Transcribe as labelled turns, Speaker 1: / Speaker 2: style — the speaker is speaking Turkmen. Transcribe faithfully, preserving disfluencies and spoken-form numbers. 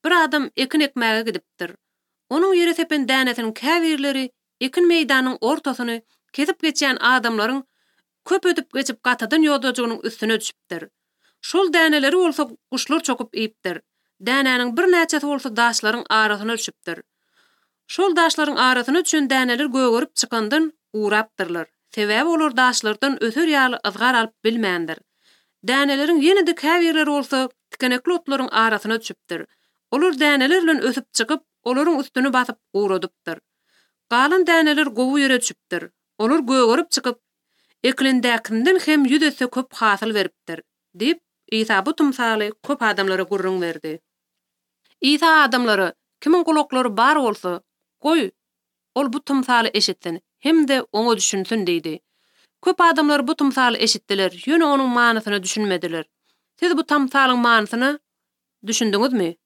Speaker 1: Bir adam ekin ekmäge gidipdir. Onun ýere tepen dänetiniň käbirleri ekin meýdanynyň ortasyny kesip geçýän adamlaryň köp ödüp geçip gatadan ýoldajagynyň üstüne düşüpdir. Şol däneleri bolsa guşlar çokup iýipdir. Dänäniň bir näçesi bolsa daşlaryň arasyna düşüpdir. Şol daşlaryň arasyna düşen däneler gögörüp çykandan uğrapdyrlar. Sebäbi olar daşlardan öter ýaly ızgar alyp bilmändir. Däneleriň ýene-de käbirleri bolsa tikenekli otlaryň arasyna düşüpdir. Olar däneler bilen ösüp çykyp, olaryň üstüne basyp uğradypdyr. Galan däneler gowy ýere düşüpdir. Olar gögörüp çykyp, eklindäkinden hem ýüdese köp hasyl beripdir, diýip İsa bu tymsaly köp adamlara gurrun berdi. İsa adamlara, kimin gulaklary bar bolsa, goý, ol bu tymsaly eşitsin, hem-de oňa düşünsün diýdi. Köp adamlar bu tymsaly eşitdiler, ýöne onuň manysyny düşünmediler. Siz bu tymsalyň manysyny düşündiňizmi?